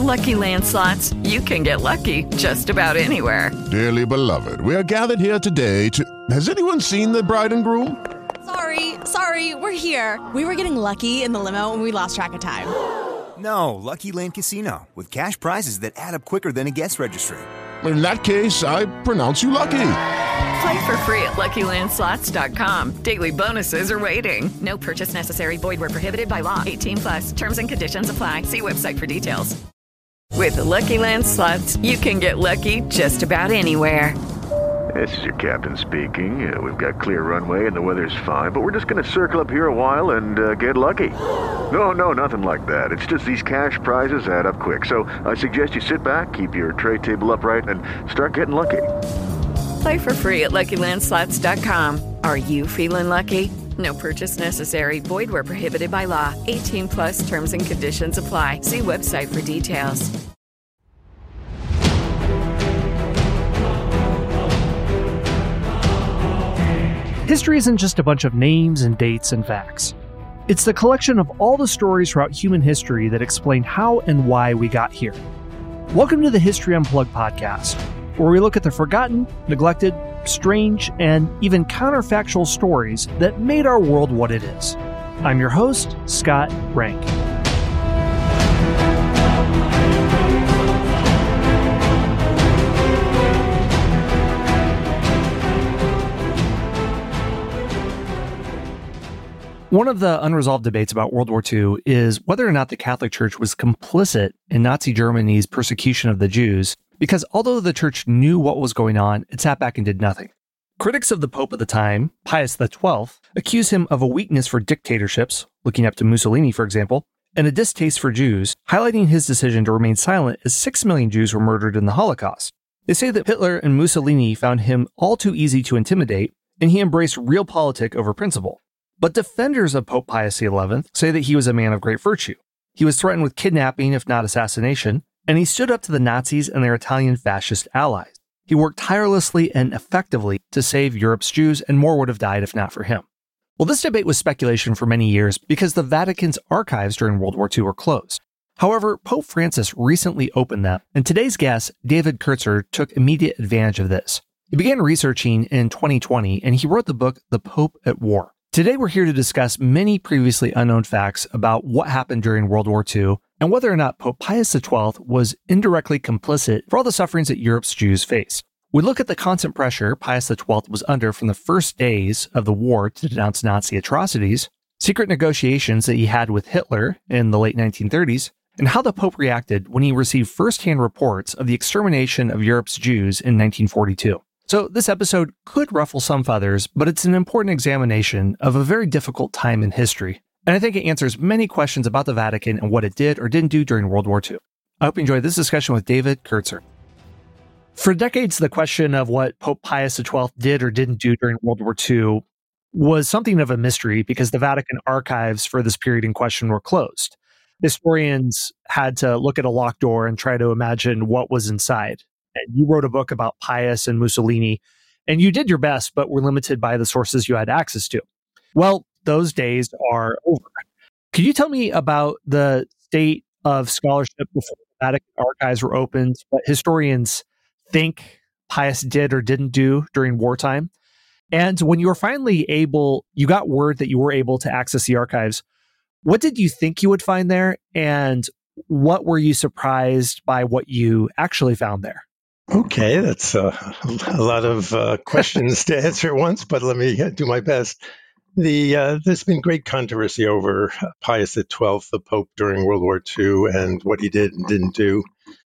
Lucky Land Slots, you can get lucky just about anywhere. Dearly beloved, we are gathered here today to... Has anyone seen the bride and groom? Sorry, we're here. We were getting lucky in the limo and we lost track of time. No, Lucky Land Casino, with cash prizes that add up quicker than a guest registry. In that case, I pronounce you lucky. Play for free at LuckyLandSlots.com. Daily bonuses are waiting. No purchase necessary. Void where prohibited by law. 18+. Terms and conditions apply. See website for details. With the Lucky Land Slots, you can get lucky just about anywhere. This is your captain speaking. We've got clear runway and the weather's fine, but we're just going to circle up here a while and get lucky. No, nothing like that. It's just these cash prizes add up quick. So I suggest you sit back, keep your tray table upright, and start getting lucky. Play for free at LuckyLandSlots.com. Are you feeling lucky? No purchase necessary. Void where prohibited by law. 18+ terms and conditions apply. See website for details. History isn't just a bunch of names and dates and facts. It's the collection of all the stories throughout human history that explain how and why we got here. Welcome to the History Unplugged podcast, where we look at the forgotten, neglected, strange, and even counterfactual stories that made our world what it is. I'm your host, Scott Rank. One of the unresolved debates about World War II is whether or not the Catholic Church was complicit in Nazi Germany's persecution of the Jews, because although the Church knew what was going on, it sat back and did nothing. Critics of the Pope at the time, Pius XII, accuse him of a weakness for dictatorships, looking up to Mussolini, for example, and a distaste for Jews, highlighting his decision to remain silent as 6 million Jews were murdered in the Holocaust. They say that Hitler and Mussolini found him all too easy to intimidate, and he embraced realpolitik over principle. But defenders of Pope Pius XI say that he was a man of great virtue. He was threatened with kidnapping, if not assassination, and he stood up to the Nazis and their Italian fascist allies. He worked tirelessly and effectively to save Europe's Jews, and more would have died if not for him. Well, this debate was speculation for many years because the Vatican's archives during World War II were closed. However, Pope Francis recently opened them, and today's guest, David Kurtzer, took immediate advantage of this. He began researching in 2020, and he wrote the book, The Pope at War. Today, we're here to discuss many previously unknown facts about what happened during World War II and whether or not Pope Pius XII was indirectly complicit for all the sufferings that Europe's Jews faced. We look at the constant pressure Pius XII was under from the first days of the war to denounce Nazi atrocities, secret negotiations that he had with Hitler in the late 1930s, and how the Pope reacted when he received first-hand reports of the extermination of Europe's Jews in 1942. So this episode could ruffle some feathers, but it's an important examination of a very difficult time in history. And I think it answers many questions about the Vatican and what it did or didn't do during World War II. I hope you enjoyed this discussion with David Kurtzer. For decades, the question of what Pope Pius XII did or didn't do during World War II was something of a mystery because the Vatican archives for this period in question were closed. Historians had to look at a locked door and try to imagine what was inside. And you wrote a book about Pius and Mussolini, and you did your best, but were limited by the sources you had access to. Well, those days are over. Could you tell me about the state of scholarship before the Vatican archives were opened, what historians think Pius did or didn't do during wartime? And when you were finally you got word that you were able to access the archives, what did you think you would find there? And what were you surprised by what you actually found there? Okay, that's a lot of questions to answer at once, but let me do my best. There's been great controversy over Pius XII, the Pope during World War II, and what he did and didn't do.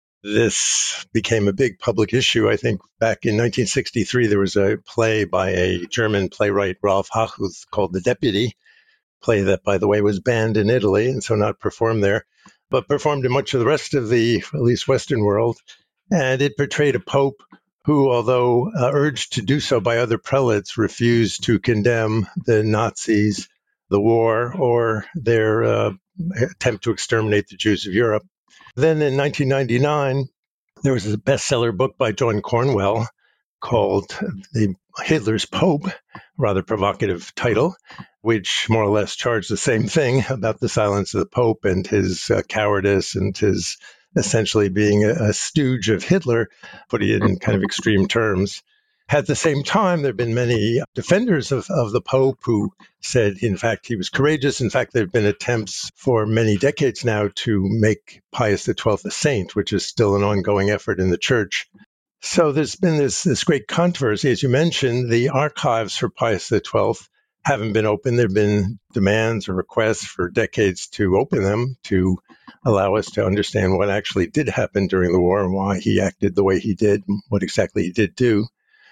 This became a big public issue. I think back in 1963, there was a play by a German playwright, Rolf Hachuth, called The Deputy, play that, by the way, was banned in Italy, and so not performed there, but performed in much of the rest of the, at least Western world. And it portrayed a pope who, although urged to do so by other prelates, refused to condemn the Nazis, the war, or their attempt to exterminate the Jews of Europe. Then in 1999, there was a bestseller book by John Cornwell called Hitler's Pope, rather provocative title, which more or less charged the same thing about the silence of the Pope and his cowardice and his essentially being a stooge of Hitler, putting it in kind of extreme terms. At the same time, there have been many defenders of the Pope who said, in fact, he was courageous. In fact, there have been attempts for many decades now to make Pius XII a saint, which is still an ongoing effort in the Church. So there's been this great controversy. As you mentioned, the archives for Pius XII haven't been open. There have been demands or requests for decades to open them to allow us to understand what actually did happen during the war and why he acted the way he did, what exactly he did do.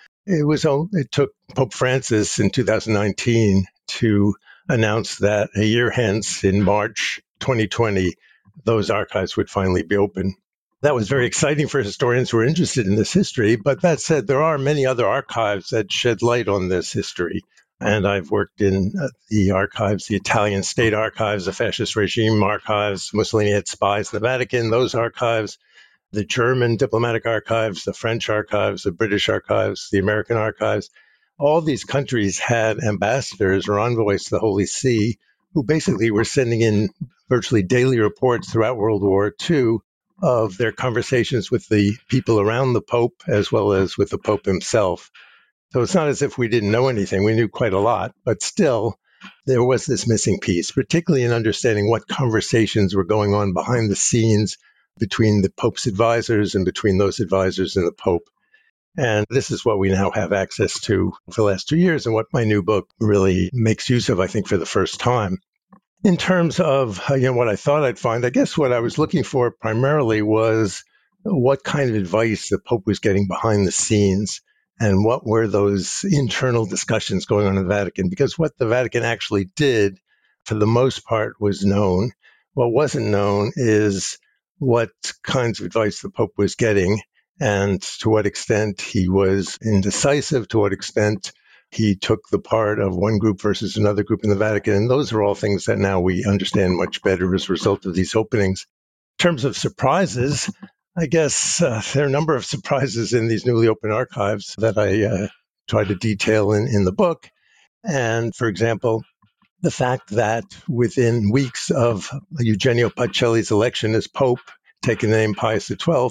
It took Pope Francis in 2019 to announce that a year hence, in March 2020, those archives would finally be open. That was very exciting for historians who are interested in this history. But that said, there are many other archives that shed light on this history. And I've worked in the archives, the Italian state archives, the fascist regime archives. Mussolini had spies in the Vatican, those archives, the German diplomatic archives, the French archives, the British archives, the American archives. All these countries had ambassadors or envoys to the Holy See who basically were sending in virtually daily reports throughout World War II of their conversations with the people around the Pope as well as with the Pope himself. So it's not as if we didn't know anything. We knew quite a lot, but still there was this missing piece, particularly in understanding what conversations were going on behind the scenes between the Pope's advisors and between those advisors and the Pope. And this is what we now have access to for the last 2 years and what my new book really makes use of, I think, for the first time. In terms of what I thought I'd find, I guess what I was looking for primarily was what kind of advice the Pope was getting behind the scenes and what were those internal discussions going on in the Vatican. Because what the Vatican actually did, for the most part, was known. What wasn't known is what kinds of advice the Pope was getting and to what extent he was indecisive, to what extent he took the part of one group versus another group in the Vatican. And those are all things that now we understand much better as a result of these openings. In terms of surprises, I guess there are a number of surprises in these newly open archives that I try to detail in the book. And for example, the fact that within weeks of Eugenio Pacelli's election as Pope, taking the name Pius XII,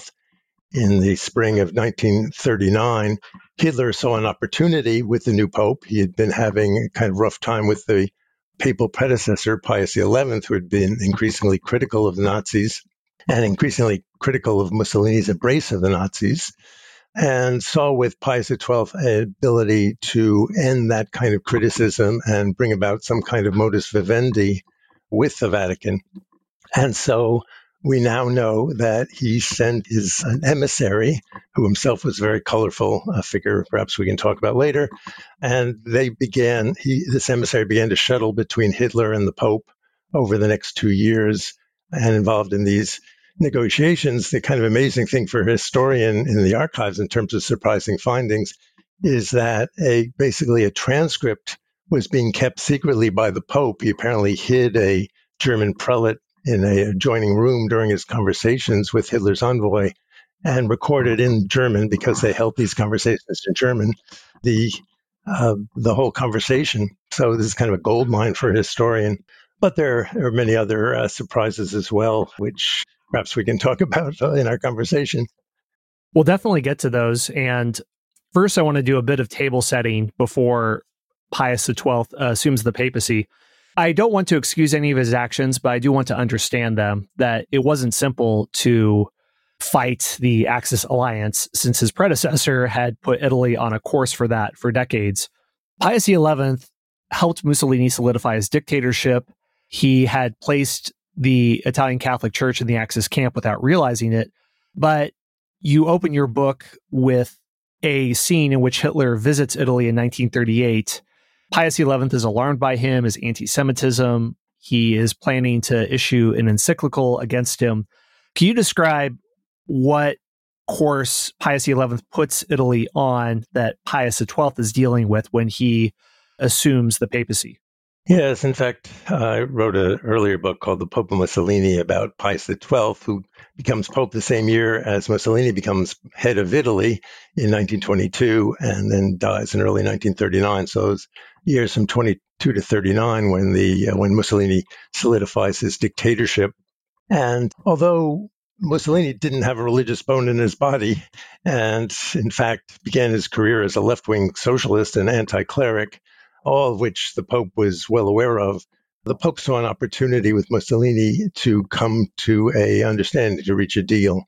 in the spring of 1939, Hitler saw an opportunity with the new Pope. He had been having a kind of rough time with the papal predecessor, Pius XI, who had been increasingly critical of the Nazis and increasingly critical of Mussolini's embrace of the Nazis, and saw with Pius XII an ability to end that kind of criticism and bring about some kind of modus vivendi with the Vatican. And so we now know that he sent an emissary, who himself was a very colorful figure, perhaps we can talk about later, and this emissary began to shuttle between Hitler and the Pope over the next 2 years and involved in these negotiations. The kind of amazing thing for a historian in the archives in terms of surprising findings is that basically a transcript was being kept secretly by the Pope. He apparently hid a German prelate in an adjoining room during his conversations with Hitler's envoy and recorded in German, because they held these conversations in German, the whole conversation. So this is kind of a gold mine for a historian. But there are many other surprises as well, which perhaps we can talk about in our conversation. We'll definitely get to those. And first, I want to do a bit of table setting before Pius XII assumes the papacy. I don't want to excuse any of his actions, but I do want to understand them, that it wasn't simple to fight the Axis alliance since his predecessor had put Italy on a course for that for decades. Pius XI helped Mussolini solidify his dictatorship. He had placed the Italian Catholic Church in the Axis camp without realizing it. But you open your book with a scene in which Hitler visits Italy in 1938. Pius XI is alarmed by him, his anti-Semitism. He is planning to issue an encyclical against him. Can you describe what course Pius XI puts Italy on that Pius XII is dealing with when he assumes the papacy? Yes, in fact, I wrote an earlier book called The Pope of Mussolini about Pius XII, who becomes Pope the same year as Mussolini becomes head of Italy in 1922 and then dies in early 1939. So those years from 22 to 39 when Mussolini solidifies his dictatorship. And although Mussolini didn't have a religious bone in his body, and in fact began his career as a left-wing socialist and anti-cleric, all of which the Pope was well aware of. The Pope saw an opportunity with Mussolini to come to a understanding, to reach a deal.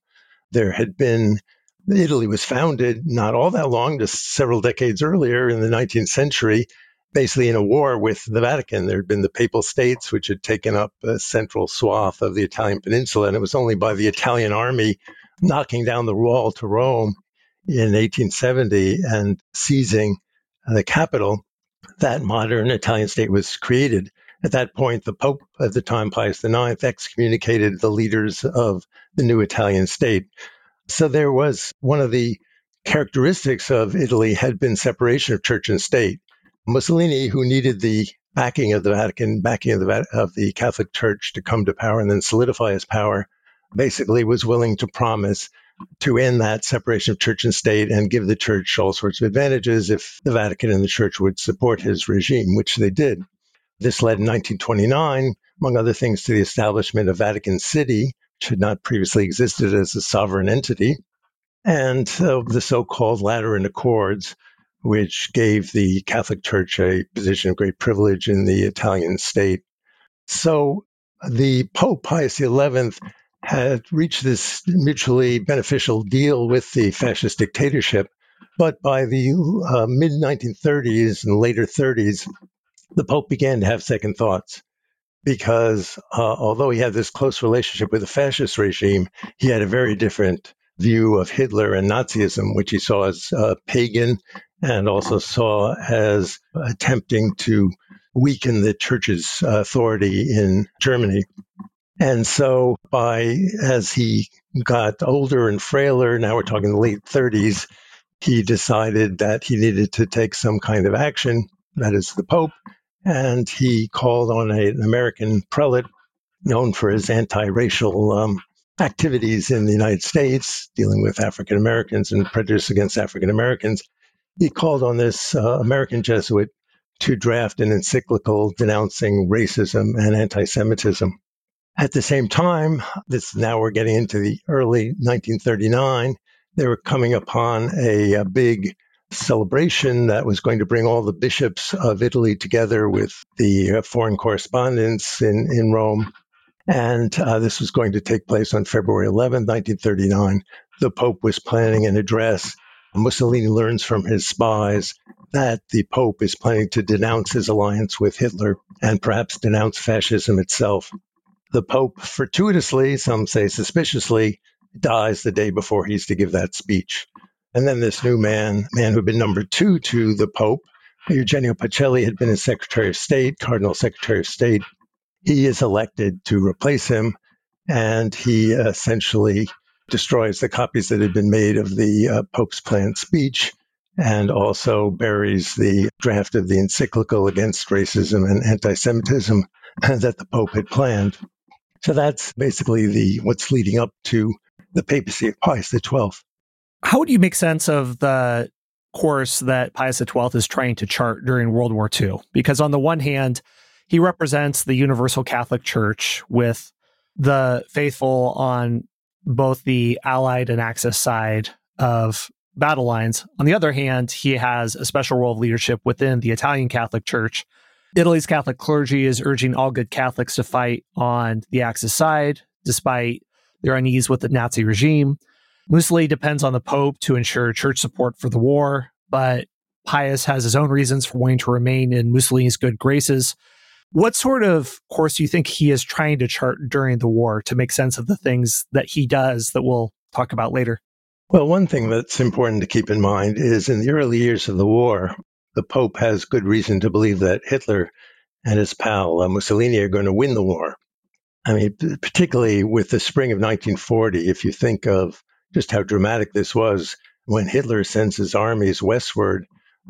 Italy was founded not all that long, just several decades earlier in the 19th century, basically in a war with the Vatican. There had been the Papal States, which had taken up a central swath of the Italian peninsula, and it was only by the Italian army knocking down the wall to Rome in 1870 and seizing the capital that modern Italian state was created. At that point, the Pope at the time, Pius IX, excommunicated the leaders of the new Italian state. So there was one of the characteristics of Italy had been separation of church and state. Mussolini, who needed the backing of the Vatican, backing of the Catholic Church to come to power and then solidify his power, basically was willing to promise to end that separation of church and state and give the church all sorts of advantages if the Vatican and the church would support his regime, which they did. This led in 1929, among other things, to the establishment of Vatican City, which had not previously existed as a sovereign entity, and the so-called Lateran Accords, which gave the Catholic Church a position of great privilege in the Italian state. So the Pope, Pius XI, had reached this mutually beneficial deal with the fascist dictatorship, but by the mid-1930s and later 30s, the Pope began to have second thoughts. Because although he had this close relationship with the fascist regime, he had a very different view of Hitler and Nazism, which he saw as pagan and also saw as attempting to weaken the church's authority in Germany. And so as he got older and frailer, now we're talking the late 30s, he decided that he needed to take some kind of action, that is the Pope. And he called on an American prelate known for his anti-racial activities in the United States, dealing with African Americans and prejudice against African Americans. He called on this American Jesuit to draft an encyclical denouncing racism and anti-Semitism. At the same time, now we're getting into the early 1939, they were coming upon a big celebration that was going to bring all the bishops of Italy together with the foreign correspondents in Rome. And this was going to take place on February 11, 1939. The Pope was planning an address. Mussolini learns from his spies that the Pope is planning to denounce his alliance with Hitler and perhaps denounce fascism itself. The Pope fortuitously, some say suspiciously, dies the day before he's to give that speech. And then this new man who had been number two to the Pope, Eugenio Pacelli, had been his Secretary of State, Cardinal Secretary of State. He is elected to replace him, and he essentially destroys the copies that had been made of the Pope's planned speech and also buries the draft of the encyclical against racism and anti-Semitism that the Pope had planned. So that's basically what's leading up to the papacy of Pius XII. How would you make sense of the course that Pius XII is trying to chart during World War II? Because on the one hand, he represents the Universal Catholic Church with the faithful on both the Allied and Axis side of battle lines. On the other hand, he has a special role of leadership within the Italian Catholic Church. Italy's Catholic clergy is urging all good Catholics to fight on the Axis side, despite their unease with the Nazi regime. Mussolini depends on the Pope to ensure church support for the war, but Pius has his own reasons for wanting to remain in Mussolini's good graces. What sort of course do you think he is trying to chart during the war to make sense of the things that he does that we'll talk about later? Well, one thing that's important to keep in mind is in the early years of the war, the Pope has good reason to believe that Hitler and his pal Mussolini are going to win the war. I mean, particularly with the spring of 1940, if you think of just how dramatic this was when Hitler sends his armies westward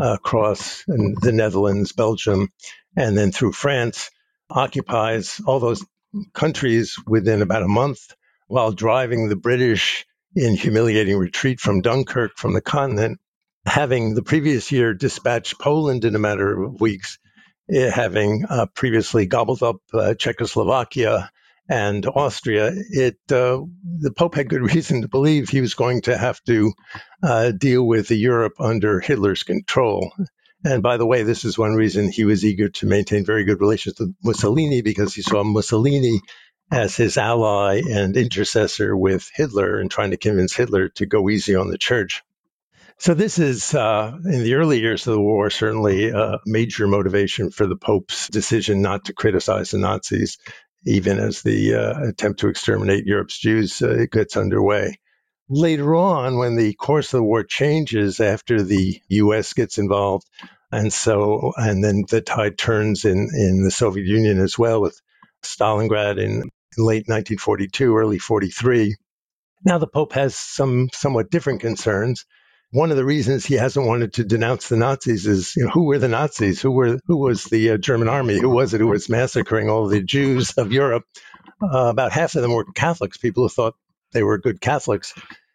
across the Netherlands, Belgium, and then through France, occupies all those countries within about a month while driving the British in humiliating retreat from Dunkirk from the continent, having the previous year dispatched Poland in a matter of weeks, having previously gobbled up Czechoslovakia and Austria, the Pope had good reason to believe he was going to have to deal with Europe under Hitler's control. And by the way, this is one reason he was eager to maintain very good relations with Mussolini, because he saw Mussolini as his ally and intercessor with Hitler and trying to convince Hitler to go easy on the church. So this is, in the early years of the war, certainly a major motivation for the Pope's decision not to criticize the Nazis, even as the attempt to exterminate Europe's Jews gets underway. Later on, when the course of the war changes after the U.S. gets involved, and then the tide turns in the Soviet Union as well, with Stalingrad in late 1942, early 43. Now the Pope has some somewhat different concerns. One of the reasons he hasn't wanted to denounce the Nazis is, who were the Nazis? Who was the German army? Who was it who was massacring all the Jews of Europe? About half of them were Catholics, people who thought they were good Catholics.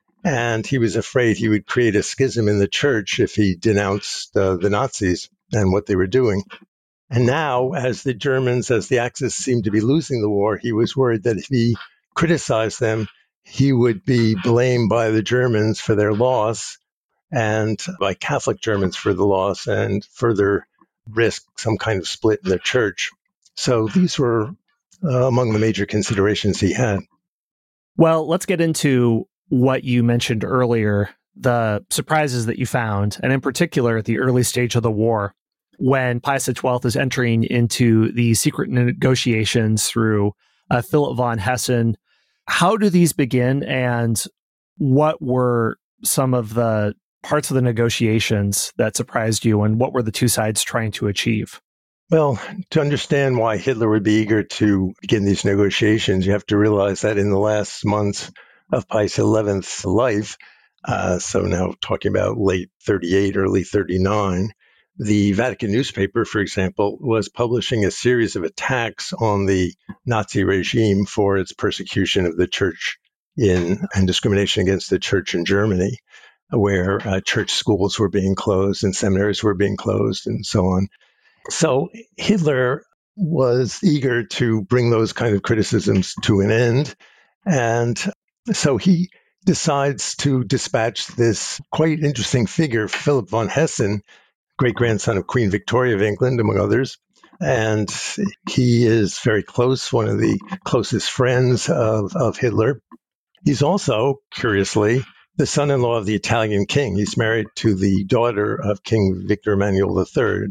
And he was afraid he would create a schism in the church if he denounced the Nazis and what they were doing. And now, as the Axis seemed to be losing the war, he was worried that if he criticized them, he would be blamed by the Germans for their loss and by Catholic Germans for the loss, and further risk some kind of split in the church. So these were among the major considerations he had. Well, let's get into what you mentioned earlier, the surprises that you found, and in particular at the early stage of the war, when Pius XII is entering into the secret negotiations through Philip von Hessen. How do these begin, and what were some of the parts of the negotiations that surprised you, and what were the two sides trying to achieve? Well, to understand why Hitler would be eager to begin these negotiations, you have to realize that in the last months of Pius XI's life, so now talking about late 38, early 39, the Vatican newspaper, for example, was publishing a series of attacks on the Nazi regime for its persecution of the church and discrimination against the church in Germany, where church schools were being closed and seminaries were being closed and so on. So Hitler was eager to bring those kind of criticisms to an end. And so he decides to dispatch this quite interesting figure, Philip von Hessen, great-grandson of Queen Victoria of England, among others. And he is very close, one of the closest friends of Hitler. He's also, curiously, the son-in-law of the Italian king. He's married to the daughter of King Victor Emmanuel III,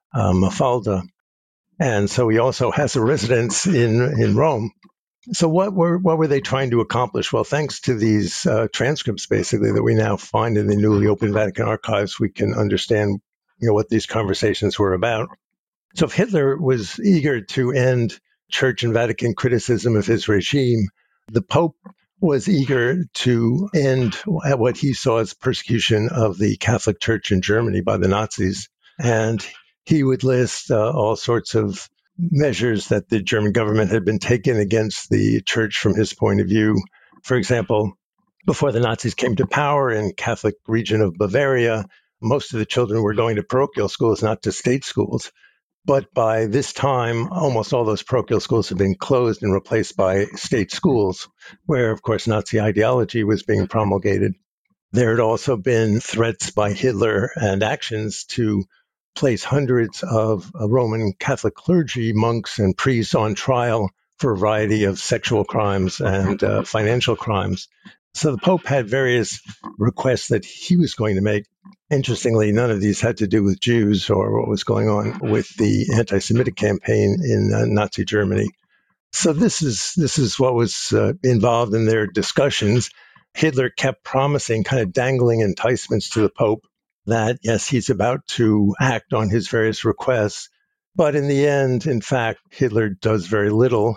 Mafalda. And so he also has a residence in Rome. So what were they trying to accomplish? Well, thanks to these transcripts, basically, that we now find in the newly opened Vatican archives, we can understand what these conversations were about. So if Hitler was eager to end Church and Vatican criticism of his regime, the Pope was eager to end what he saw as persecution of the Catholic Church in Germany by the Nazis. And he would list all sorts of measures that the German government had been taking against the church from his point of view. For example, before the Nazis came to power in Catholic region of Bavaria, most of the children were going to parochial schools, not to state schools. But by this time, almost all those parochial schools had been closed and replaced by state schools, where, of course, Nazi ideology was being promulgated. There had also been threats by Hitler and actions to place hundreds of Roman Catholic clergy, monks, and priests on trial for a variety of sexual crimes and financial crimes. So the Pope had various requests that he was going to make. Interestingly, none of these had to do with Jews or what was going on with the anti-Semitic campaign in Nazi Germany. So this is what was involved in their discussions. Hitler kept promising, kind of dangling enticements to the Pope that, yes, he's about to act on his various requests. But in the end, in fact, Hitler does very little.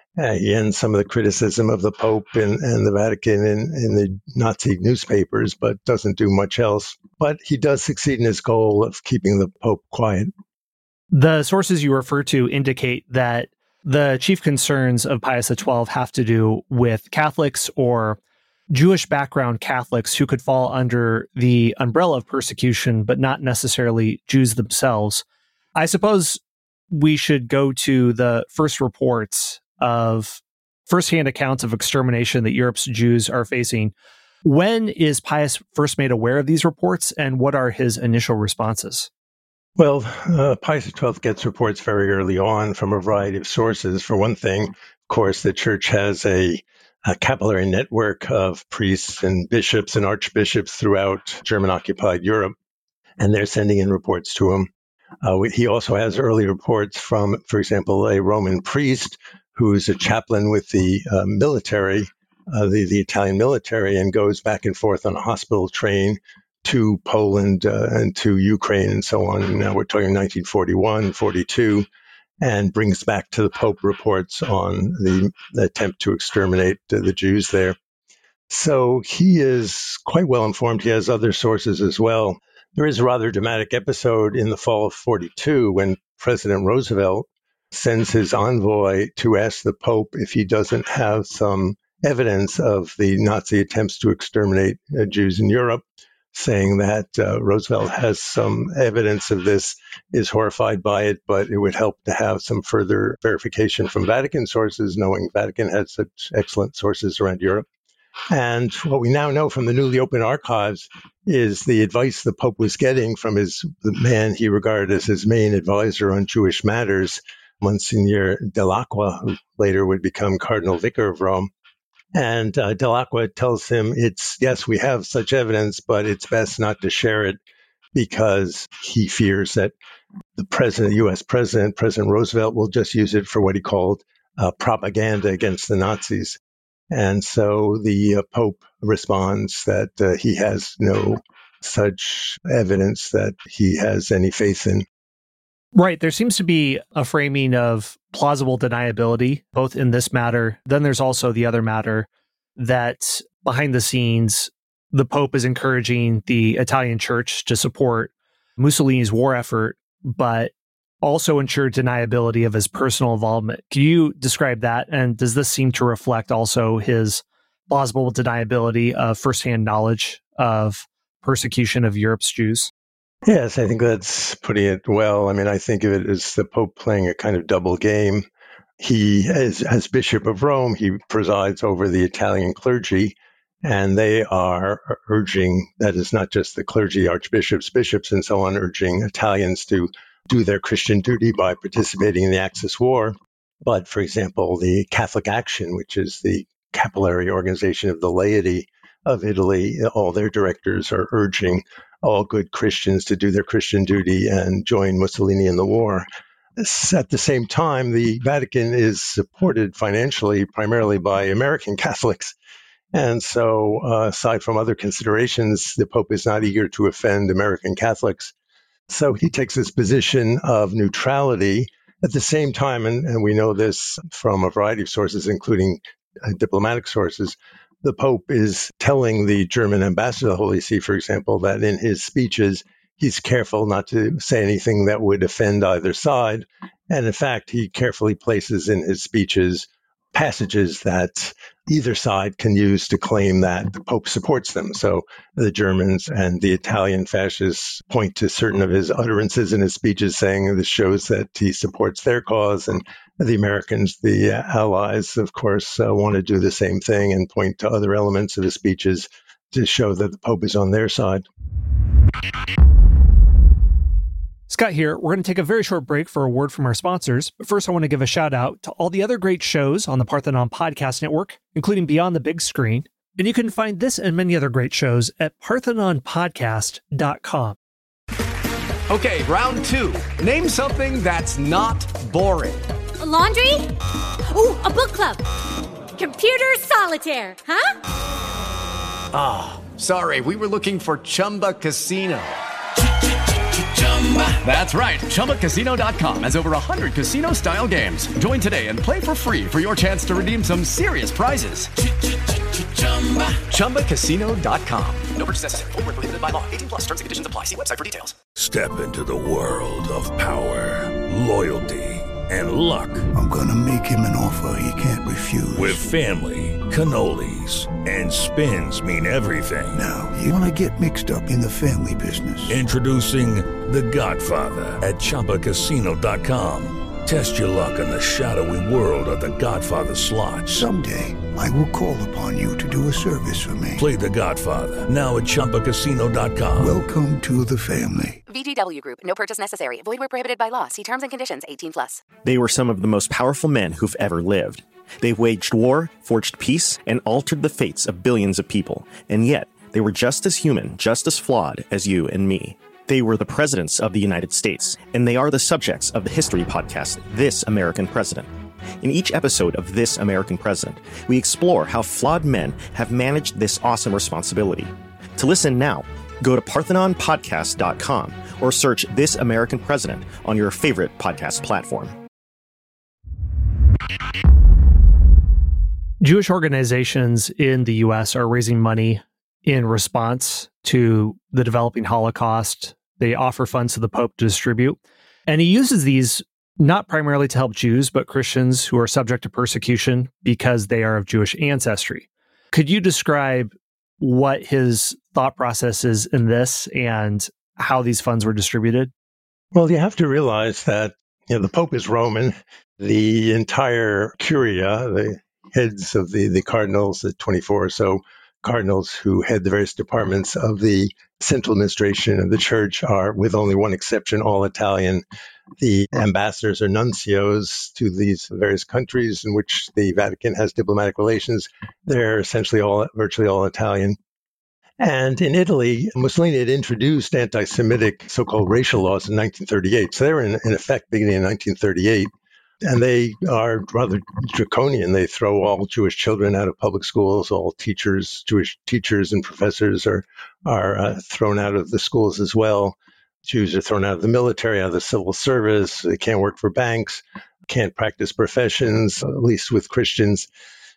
He ends some of the criticism of the Pope and the Vatican in the Nazi newspapers, but doesn't do much else. But he does succeed in his goal of keeping the Pope quiet. The sources you refer to indicate that the chief concerns of Pius XII have to do with Catholics or Jewish background Catholics who could fall under the umbrella of persecution, but not necessarily Jews themselves. I suppose we should go to the first reports of firsthand accounts of extermination that Europe's Jews are facing. When is Pius first made aware of these reports, and what are his initial responses? Well, Pius XII gets reports very early on from a variety of sources. For one thing, of course, the church has a capillary network of priests and bishops and archbishops throughout German-occupied Europe, and they're sending in reports to him. He also has early reports from, for example, a Roman priest who's a chaplain with the military, the Italian military, and goes back and forth on a hospital train to Poland and to Ukraine and so on. And now we're talking 1941, 42, and brings back to the Pope reports on the attempt to exterminate the Jews there. So he is quite well informed. He has other sources as well. There is a rather dramatic episode in the fall of 42 when President Roosevelt sends his envoy to ask the Pope if he doesn't have some evidence of the Nazi attempts to exterminate Jews in Europe, saying that Roosevelt has some evidence of this, is horrified by it, but it would help to have some further verification from Vatican sources, knowing Vatican had such excellent sources around Europe. And what we now know from the newly opened archives is the advice the Pope was getting from the man he regarded as his main advisor on Jewish matters, Monsignor Dell'Acqua, who later would become Cardinal Vicar of Rome. And Dell'Acqua tells him, yes, we have such evidence, but it's best not to share it because he fears that the U.S. President Roosevelt, will just use it for what he called propaganda against the Nazis. And so the Pope responds that he has no such evidence that he has any faith in. Right. There seems to be a framing of plausible deniability, both in this matter. Then there's also the other matter that behind the scenes, the Pope is encouraging the Italian church to support Mussolini's war effort, but also ensure deniability of his personal involvement. Can you describe that? And does this seem to reflect also his plausible deniability of firsthand knowledge of persecution of Europe's Jews? Yes, I think that's putting it well. I mean, I think of it as the Pope playing a kind of double game. He, as Bishop of Rome, he presides over the Italian clergy, and they are urging, that is not just the clergy, archbishops, bishops, and so on, urging Italians to do their Christian duty by participating in the Axis War. But, for example, the Catholic Action, which is the capillary organization of the laity of Italy, all their directors are urging all good Christians to do their Christian duty and join Mussolini in the war. At the same time, the Vatican is supported financially primarily by American Catholics. And so, aside from other considerations, the Pope is not eager to offend American Catholics. So he takes this position of neutrality. At the same time, and we know this from a variety of sources, including diplomatic sources, the Pope is telling the German ambassador to the Holy See, for example, that in his speeches, he's careful not to say anything that would offend either side. And in fact, he carefully places in his speeches passages that either side can use to claim that the Pope supports them. So the Germans and the Italian fascists point to certain of his utterances in his speeches saying this shows that he supports their cause. And the Americans, the allies, of course, want to do the same thing and point to other elements of his speeches to show that the Pope is on their side. Scott here. We're going to take a very short break for a word from our sponsors. But first, I want to give a shout out to all the other great shows on the Parthenon Podcast Network, including Beyond the Big Screen. And you can find this and many other great shows at parthenonpodcast.com. Okay, round two. Name something that's not boring. A laundry? Ooh, a book club. Computer solitaire, huh? Ah, sorry, we were looking for Chumba Casino. That's right. ChumbaCasino.com has over 100 casino-style games. Join today and play for free for your chance to redeem some serious prizes. ChumbaCasino.com. No purchase necessary. Void where prohibited by law. 18+ terms and conditions apply. See website for details. Step into the world of power, loyalty, and luck. I'm going to make him an offer he can't refuse. With family, cannolis, and spins mean everything. Now, you want to get mixed up in the family business. Introducing The Godfather at ChumbaCasino.com. Test your luck in the shadowy world of The Godfather slot. Someday, I will call upon you to do a service for me. Play The Godfather, now at ChumbaCasino.com. Welcome to the family. VGW Group. No purchase necessary. Void where prohibited by law. See terms and conditions. 18+. They were some of the most powerful men who've ever lived. They waged war, forged peace, and altered the fates of billions of people. And yet, they were just as human, just as flawed as you and me. They were the presidents of the United States, and they are the subjects of the history podcast, This American President. In each episode of This American President, we explore how flawed men have managed this awesome responsibility. To listen now, go to ParthenonPodcast.com or search This American President on your favorite podcast platform. Jewish organizations in the U.S. are raising money in response to the developing Holocaust. They offer funds to the Pope to distribute. And he uses these not primarily to help Jews, but Christians who are subject to persecution because they are of Jewish ancestry. Could you describe what his thought process is in this and how these funds were distributed? Well, you have to realize that the Pope is Roman. The entire curia, the heads of the cardinals, the 24 or so cardinals who head the various departments of the central administration of the church are, with only one exception, all Italian. The ambassadors or nuncios to these various countries in which the Vatican has diplomatic relations, they're essentially virtually all Italian. And in Italy, Mussolini had introduced anti-Semitic so-called racial laws in 1938. So they were in effect beginning in 1938. And they are rather draconian. They throw all Jewish children out of public schools. All teachers, Jewish teachers and professors are thrown out of the schools as well. Jews are thrown out of the military, out of the civil service. They can't work for banks, can't practice professions, at least with Christians.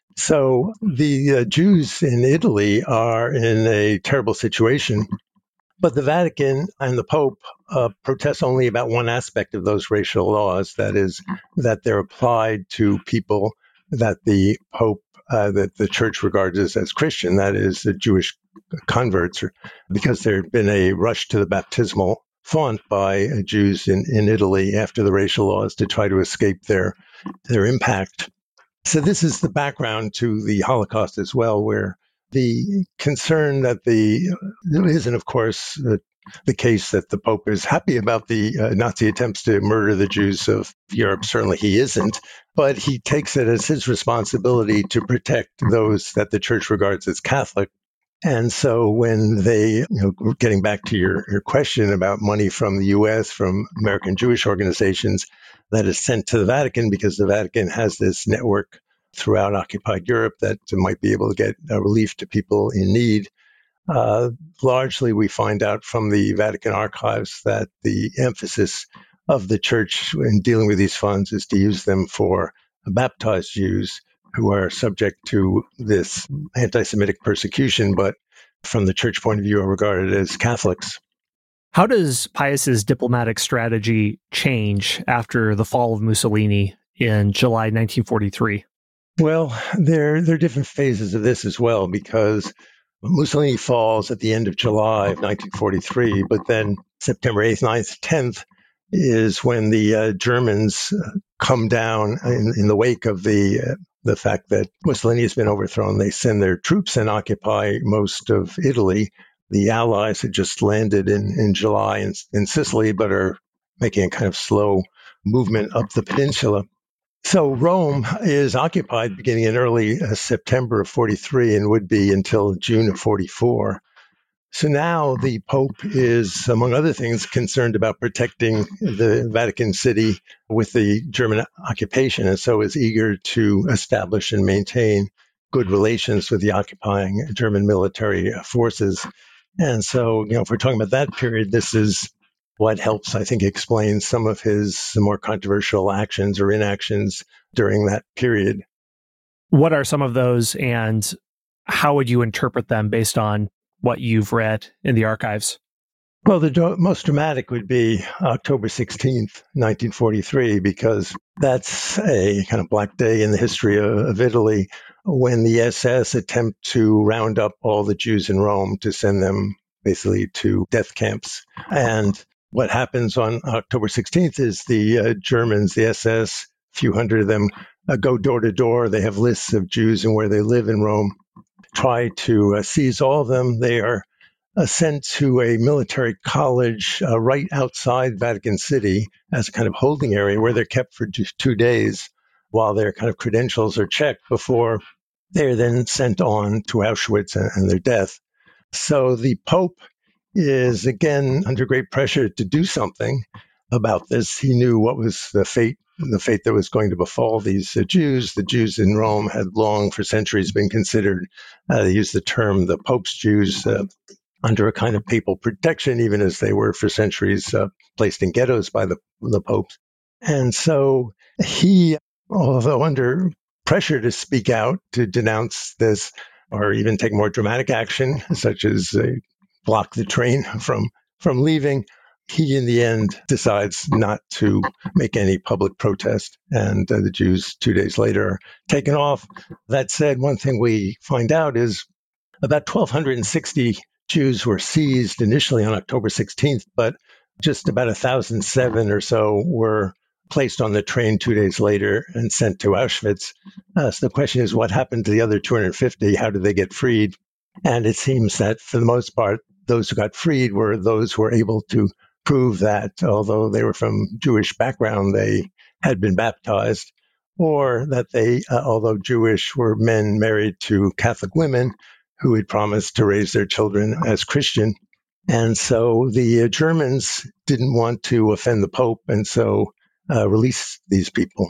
So the Jews in Italy are in a terrible situation. But the Vatican and the Pope protest only about one aspect of those racial laws, that is, that they're applied to people that the Pope, that the Church regards as Christian, that is, the Jewish converts, because there had been a rush to the baptismal font by Jews in Italy after the racial laws to try to escape their impact. So this is the background to the Holocaust as well, where the concern that it isn't, of course, the case that the Pope is happy about the Nazi attempts to murder the Jews of Europe. Certainly he isn't, but he takes it as his responsibility to protect those that the Church regards as Catholic. And so when they, getting back to your question about money from the U.S., from American Jewish organizations that is sent to the Vatican, because the Vatican has this network throughout occupied Europe that might be able to get relief to people in need. Largely, we find out from the Vatican archives that the emphasis of the Church in dealing with these funds is to use them for baptized Jews who are subject to this anti-Semitic persecution, but from the Church point of view are regarded as Catholics. How does Pius's diplomatic strategy change after the fall of Mussolini in July 1943? Well, there are different phases of this as well, because Mussolini falls at the end of July of 1943, but then September 8th, 9th, 10th is when the Germans come down in the wake of the fact that Mussolini has been overthrown. They send their troops and occupy most of Italy. The Allies had just landed in July in Sicily, but are making a kind of slow movement up the peninsula. So Rome is occupied beginning in early September of 43 and would be until June of 44. So now the Pope is, among other things, concerned about protecting the Vatican City with the German occupation, and so is eager to establish and maintain good relations with the occupying German military forces. And so, if we're talking about that period, this is what helps, I think, explain some of his more controversial actions or inactions during that period. What are some of those, and how would you interpret them based on what you've read in the archives? Well, the most dramatic would be October 16th, 1943, because that's a kind of black day in the history of Italy, when the SS attempt to round up all the Jews in Rome to send them basically to death camps. And what happens on October 16th is the Germans, the SS, a few hundred of them, go door to door. They have lists of Jews and where they live in Rome, try to seize all of them. They are sent to a military college right outside Vatican City as a kind of holding area where they're kept for 2 days while their kind of credentials are checked before they're then sent on to Auschwitz and their death. So the Pope is again under great pressure to do something about this. He knew what was the fate that was going to befall these Jews. The Jews in Rome had long, for centuries, been considered, they used the term the Pope's Jews, under a kind of papal protection, even as they were for centuries placed in ghettos by the popes. And so he, although under pressure to speak out, to denounce this, or even take more dramatic action, such as block the train from leaving, he in the end decides not to make any public protest. And the Jews 2 days later are taken off. That said, one thing we find out is about 1,260 Jews were seized initially on October 16th, but just about 1,007 or so were placed on the train 2 days later and sent to Auschwitz. So the question is, what happened to the other 250? How did they get freed? And it seems that for the most part, those who got freed were those who were able to prove that although they were from Jewish background, they had been baptized, or that they, although Jewish, were men married to Catholic women who had promised to raise their children as Christian. And so the Germans didn't want to offend the Pope, and so released these people.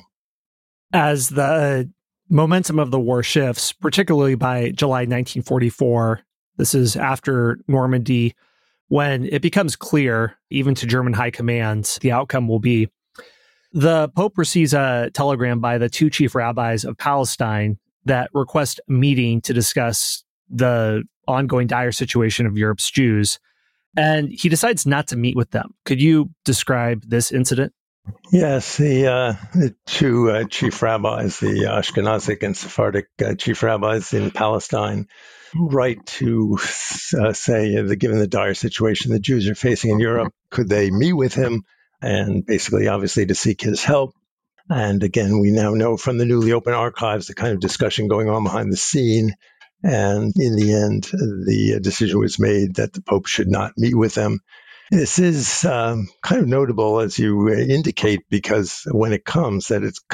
As the momentum of the war shifts, particularly by July 1944, this is after Normandy, when it becomes clear, even to German high command, the outcome will be the Pope receives a telegram by the two chief rabbis of Palestine that request a meeting to discuss the ongoing dire situation of Europe's Jews. And he decides not to meet with them. Could you describe this incident? Yes, the two chief rabbis, the Ashkenazic and Sephardic chief rabbis in Palestine, write to say that given the dire situation the Jews are facing in Europe, could they meet with him? And basically, obviously, to seek his help. And again, we now know from the newly open archives the kind of discussion going on behind the scene. And in the end, the decision was made that the Pope should not meet with them. This is kind of notable, as you indicate, because when it comes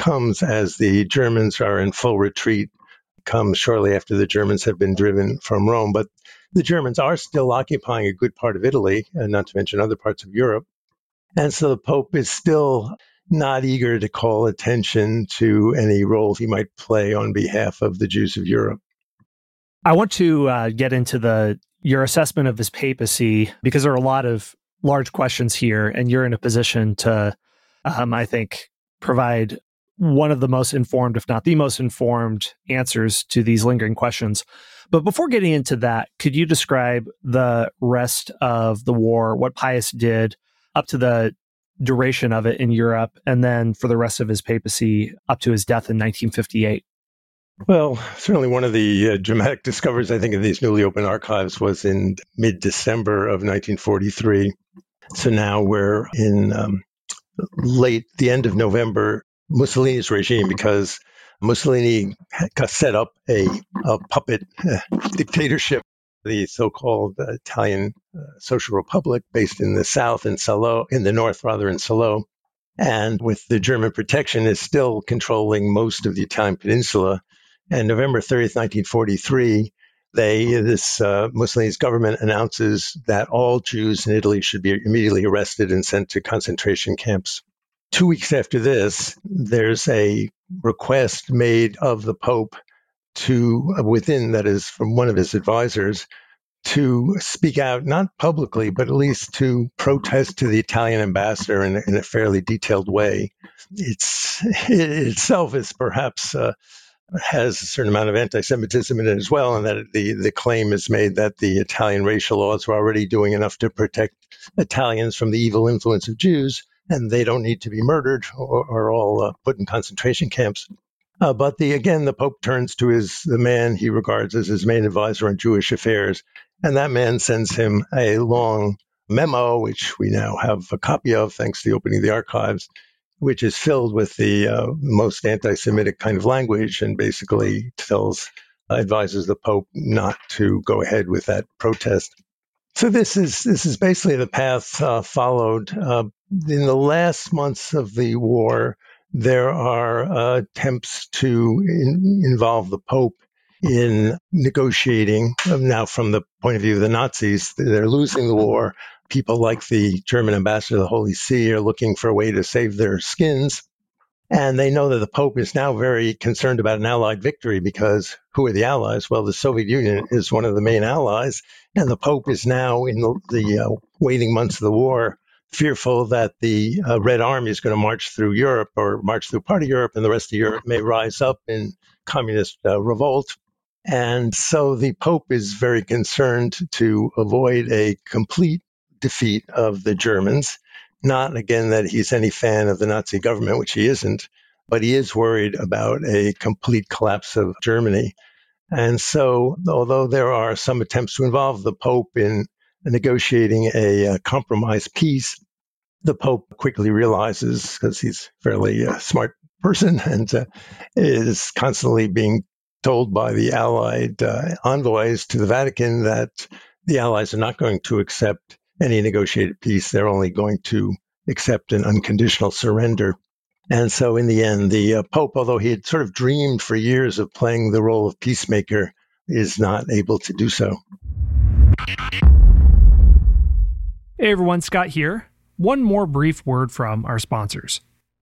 as the Germans are in full retreat, comes shortly after the Germans have been driven from Rome. But the Germans are still occupying a good part of Italy, and not to mention other parts of Europe. And so the Pope is still not eager to call attention to any role he might play on behalf of the Jews of Europe. I want to get into your assessment of his papacy, because there are a lot of large questions here, and you're in a position to, I think, provide one of the most informed, if not the most informed, answers to these lingering questions. But before getting into that, could you describe the rest of the war, what Pius did up to the duration of it in Europe, and then for the rest of his papacy up to his death in 1958? Well, certainly one of the dramatic discoveries, I think, in these newly open archives was in mid-December of 1943. So now we're in the end of November, Mussolini's regime, because Mussolini set up a puppet dictatorship, the so-called Italian Social Republic, based in the south, in the north, in Salo. And with the German protection, is still controlling most of the Italian peninsula. And November 30th, 1943, Mussolini's government announces that all Jews in Italy should be immediately arrested and sent to concentration camps. 2 weeks after this, there's a request made of the Pope from one of his advisors, to speak out, not publicly, but at least to protest to the Italian ambassador in a fairly detailed way. It itself is perhaps has a certain amount of anti-Semitism in it as well, and that the claim is made that the Italian racial laws were already doing enough to protect Italians from the evil influence of Jews, and they don't need to be murdered or all put in concentration camps. But the Pope turns to the man he regards as his main advisor on Jewish affairs, and that man sends him a long memo, which we now have a copy of thanks to the opening of the archives, which is filled with the most anti-Semitic kind of language and basically advises the Pope not to go ahead with that protest. So this is basically the path followed. In the last months of the war, there are attempts to involve the Pope in negotiating. Now, from the point of view of the Nazis, they're losing the war. People like the German ambassador to the Holy See are looking for a way to save their skins. And they know that the Pope is now very concerned about an Allied victory because who are the Allies? Well, the Soviet Union is one of the main allies. And the Pope is now in the waiting months of the war, fearful that the Red Army is going to march through Europe or march through part of Europe, and the rest of Europe may rise up in communist revolt. And so the Pope is very concerned to avoid a complete defeat of the Germans. Not, again, that he's any fan of the Nazi government, which he isn't, but he is worried about a complete collapse of Germany. And so, although there are some attempts to involve the Pope in negotiating a compromise peace, the Pope quickly realizes, because he's a fairly smart person and is constantly being told by the Allied envoys to the Vatican that the Allies are not going to accept any negotiated peace. They're only going to accept an unconditional surrender. And so in the end, the Pope, although he had sort of dreamed for years of playing the role of peacemaker, is not able to do so. Hey everyone, Scott here. One more brief word from our sponsors.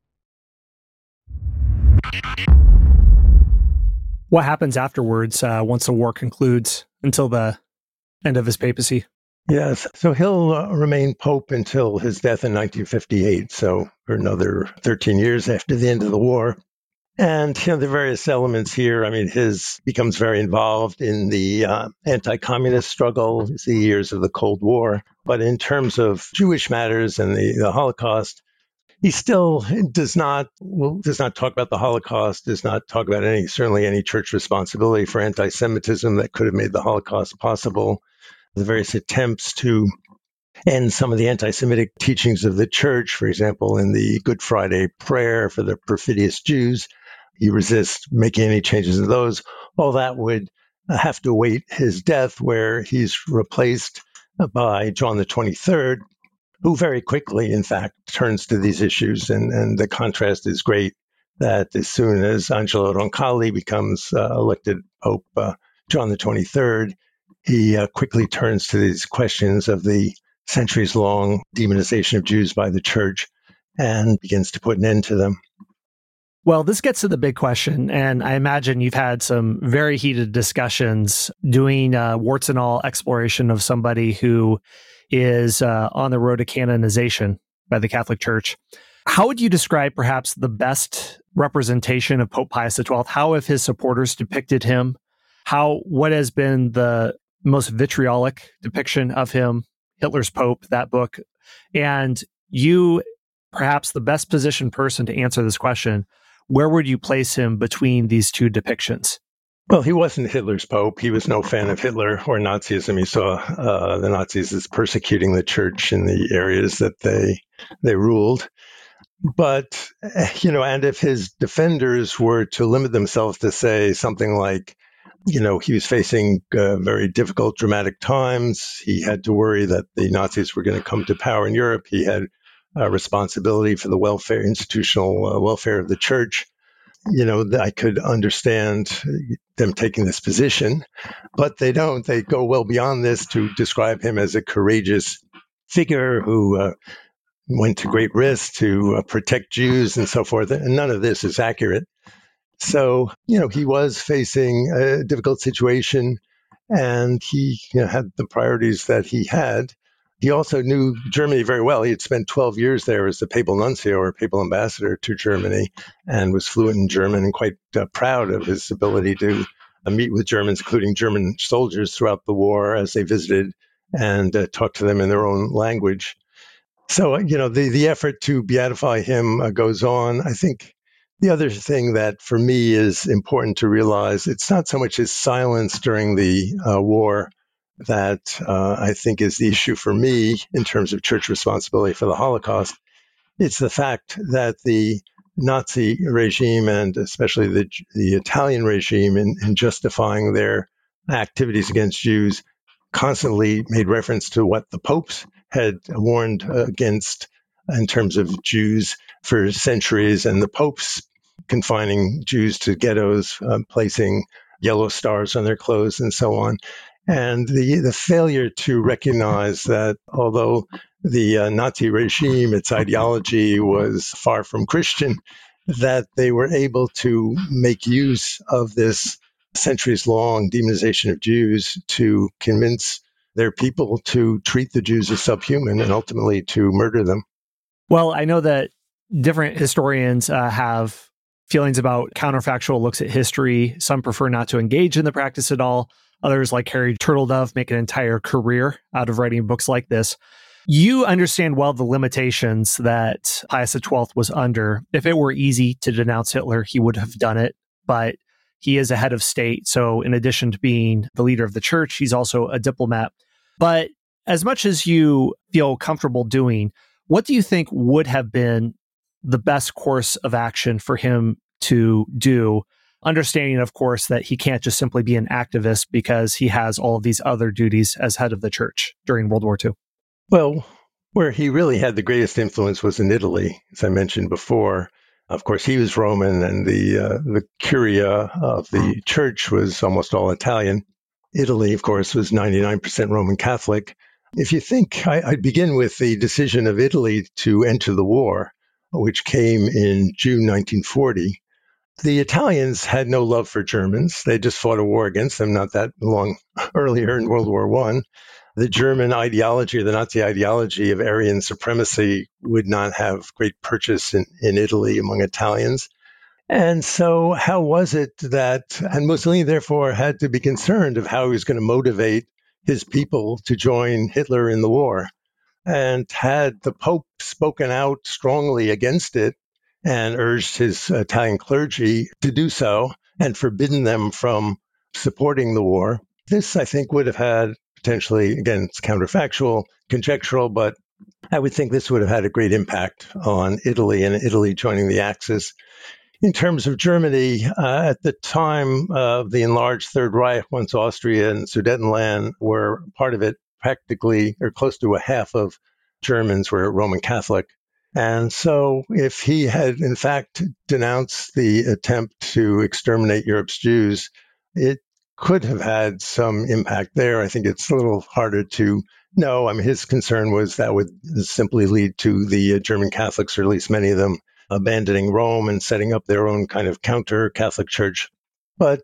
What happens afterwards once the war concludes until the end of his papacy? Yes, so he'll remain Pope until his death in 1958, so for another 13 years after the end of the war. And the various elements here, his becomes very involved in the anti-communist struggle, the years of the Cold War. But in terms of Jewish matters and the Holocaust, he still does not talk about the Holocaust, does not talk about certainly any church responsibility for anti-Semitism that could have made the Holocaust possible. The various attempts to end some of the anti-Semitic teachings of the church, for example, in the Good Friday prayer for the perfidious Jews, he resists making any changes in those. All that would have to await his death, where he's replaced by John the 23rd, who very quickly, in fact, turns to these issues. And the contrast is great that as soon as Angelo Roncalli becomes elected Pope John the 23rd, he quickly turns to these questions of the centuries-long demonization of Jews by the church and begins to put an end to them. Well, this gets to the big question, and I imagine you've had some very heated discussions doing warts and all exploration of somebody who is on the road to canonization by the Catholic Church. How would you describe perhaps the best representation of Pope Pius XII? How have his supporters depicted him? What has been the most vitriolic depiction of him? Hitler's Pope, that book. And you, perhaps the best positioned person to answer this question, where would you place him between these two depictions? Well, he wasn't Hitler's Pope. He was no fan of Hitler or Nazism. He saw the Nazis as persecuting the church in the areas that they ruled. But, and if his defenders were to limit themselves to say something like, he was facing very difficult, dramatic times. He had to worry that the Nazis were going to come to power in Europe. He had a responsibility for the institutional welfare of the church. I could understand them taking this position, but they don't. They go well beyond this to describe him as a courageous figure who went to great risk to protect Jews and so forth. And none of this is accurate. So, he was facing a difficult situation, and he had the priorities that he had. He also knew Germany very well. He had spent 12 years there as the papal nuncio or papal ambassador to Germany and was fluent in German and quite proud of his ability to meet with Germans, including German soldiers throughout the war as they visited and talk to them in their own language. So, the effort to beatify him goes on. I think the other thing that for me is important to realize, it's not so much his silence during the war that I think is the issue for me in terms of church responsibility for the Holocaust. It's the fact that the Nazi regime, and especially the Italian regime, in justifying their activities against Jews, constantly made reference to what the popes had warned against in terms of Jews for centuries, and the popes confining Jews to ghettos, placing yellow stars on their clothes and so on. And the failure to recognize that although the Nazi regime, its ideology was far from Christian, that they were able to make use of this centuries-long demonization of Jews to convince their people to treat the Jews as subhuman and ultimately to murder them. Well, I know that different historians have feelings about counterfactual looks at history. Some prefer not to engage in the practice at all. Others, like Harry Turtledove, make an entire career out of writing books like this. You understand well the limitations that Pius XII was under. If it were easy to denounce Hitler, he would have done it, but he is a head of state. So in addition to being the leader of the church, he's also a diplomat. But as much as you feel comfortable doing, what do you think would have been the best course of action for him to do? Understanding, of course, that he can't just simply be an activist because he has all of these other duties as head of the church during World War II. Well, where he really had the greatest influence was in Italy, as I mentioned before. Of course, he was Roman, and the curia of the church was almost all Italian. Italy, of course, was 99% Roman Catholic. If you think, I'd begin with the decision of Italy to enter the war, which came in June 1940. The Italians had no love for Germans. They just fought a war against them not that long earlier in World War I. The German ideology, or the Nazi ideology of Aryan supremacy, would not have great purchase in Italy among Italians. And so how was it that, and Mussolini therefore had to be concerned of how he was going to motivate his people to join Hitler in the war. And had the Pope spoken out strongly against it and urged his Italian clergy to do so and forbidden them from supporting the war, this, I think, would have had potentially, again, it's counterfactual, conjectural, but I would think this would have had a great impact on Italy and Italy joining the Axis. In terms of Germany, at the time of the enlarged Third Reich, once Austria and Sudetenland were part of it, practically or close to a half of Germans were Roman Catholic. And so if he had, in fact, denounced the attempt to exterminate Europe's Jews, it could have had some impact there. I think it's a little harder to know. I mean, his concern was that would simply lead to the German Catholics, or at least many of them, abandoning Rome and setting up their own kind of counter-Catholic church. But,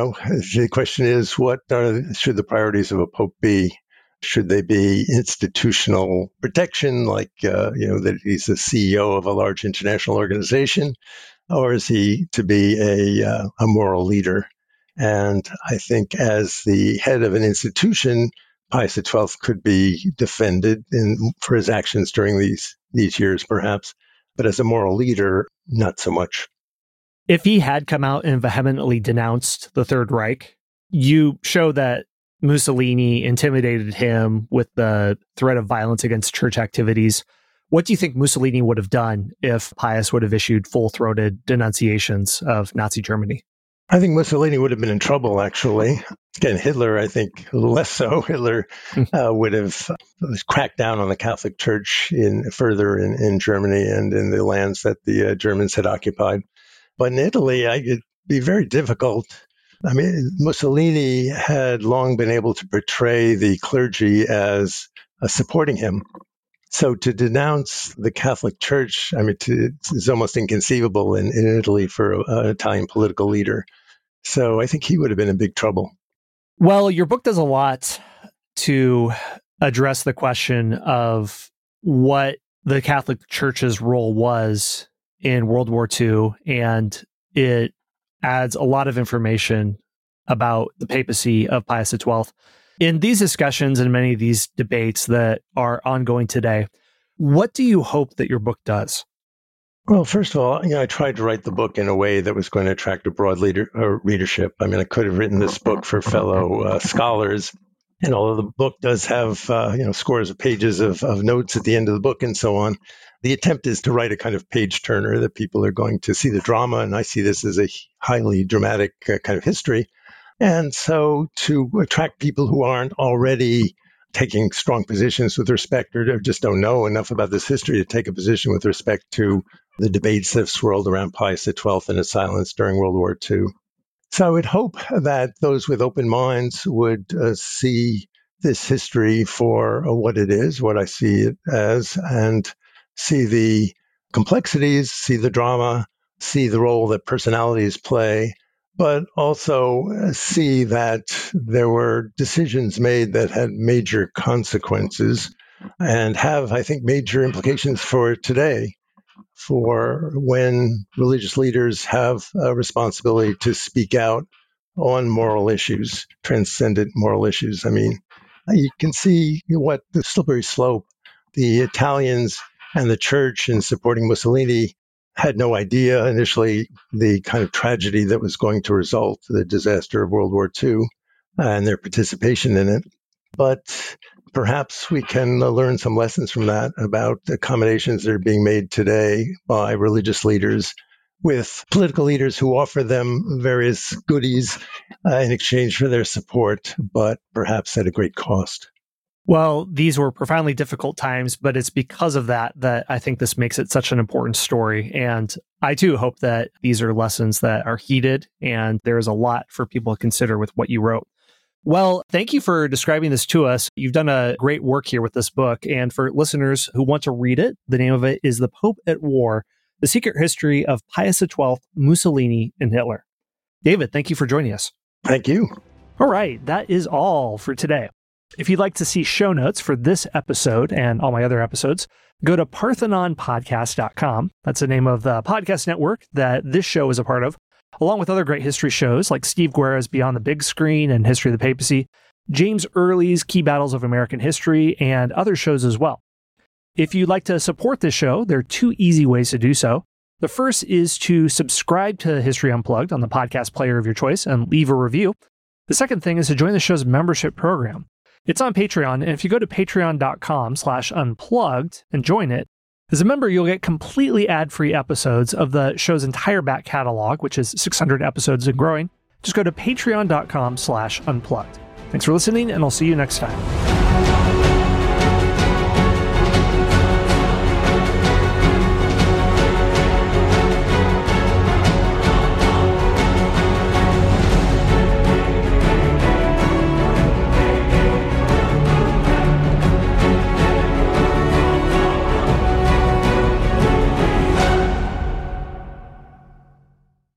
the question is, what should the priorities of a pope be? Should they be institutional protection, like, that he's the CEO of a large international organization? Or is he to be a moral leader? And I think as the head of an institution, Pius XII could be defended for his actions during these years, perhaps. But as a moral leader, not so much. If he had come out and vehemently denounced the Third Reich, you show that Mussolini intimidated him with the threat of violence against church activities. What do you think Mussolini would have done if Pius would have issued full-throated denunciations of Nazi Germany? I think Mussolini would have been in trouble, actually. Again, Hitler, I think, less so. Hitler would have cracked down on the Catholic Church further in Germany and in the lands that the Germans had occupied. But in Italy, it'd be very difficult. I mean, Mussolini had long been able to portray the clergy as supporting him. So to denounce the Catholic Church, it's almost inconceivable in Italy for an Italian political leader. So I think he would have been in big trouble. Well, your book does a lot to address the question of what the Catholic Church's role was in World War II, and it adds a lot of information about the papacy of Pius XII. In these discussions and many of these debates that are ongoing today, what do you hope that your book does? Well, first of all, I tried to write the book in a way that was going to attract a broad readership. I mean, I could have written this book for fellow scholars, And although the book does have scores of pages of notes at the end of the book and so on, the attempt is to write a kind of page turner that people are going to see the drama. And I see this as a highly dramatic kind of history. And so to attract people who aren't already taking strong positions with respect or just don't know enough about this history to take a position with respect to the debates that have swirled around Pius XII and his silence during World War II. So I would hope that those with open minds would see this history for what it is, what I see it as, and see the complexities, see the drama, see the role that personalities play, but also see that there were decisions made that had major consequences and have, I think, major implications for today, for when religious leaders have a responsibility to speak out on moral issues, transcendent moral issues. I mean, you can see what the slippery slope the Italians and the church in supporting Mussolini had no idea initially the kind of tragedy that was going to result, the disaster of World War II and their participation in it. But perhaps we can learn some lessons from that about accommodations that are being made today by religious leaders with political leaders who offer them various goodies in exchange for their support, but perhaps at a great cost. Well, these were profoundly difficult times, but it's because of that I think this makes it such an important story. And I too hope that these are lessons that are heeded, and there is a lot for people to consider with what you wrote. Well, thank you for describing this to us. You've done a great work here with this book. And for listeners who want to read it, the name of it is The Pope at War, The Secret History of Pius XII, Mussolini, and Hitler. David, thank you for joining us. Thank you. All right, that is all for today. If you'd like to see show notes for this episode and all my other episodes, go to parthenonpodcast.com. That's the name of the podcast network that this show is a part of, along with other great history shows like Steve Guerra's Beyond the Big Screen and History of the Papacy, James Early's Key Battles of American History, and other shows as well. If you'd like to support this show, there are two easy ways to do so. The first is to subscribe to History Unplugged on the podcast player of your choice and leave a review. The second thing is to join the show's membership program. It's on Patreon, and if you go to patreon.com/unplugged and join it, as a member, you'll get completely ad-free episodes of the show's entire back catalog, which is 600 episodes and growing. Just go to patreon.com/unplugged. Thanks for listening, and I'll see you next time.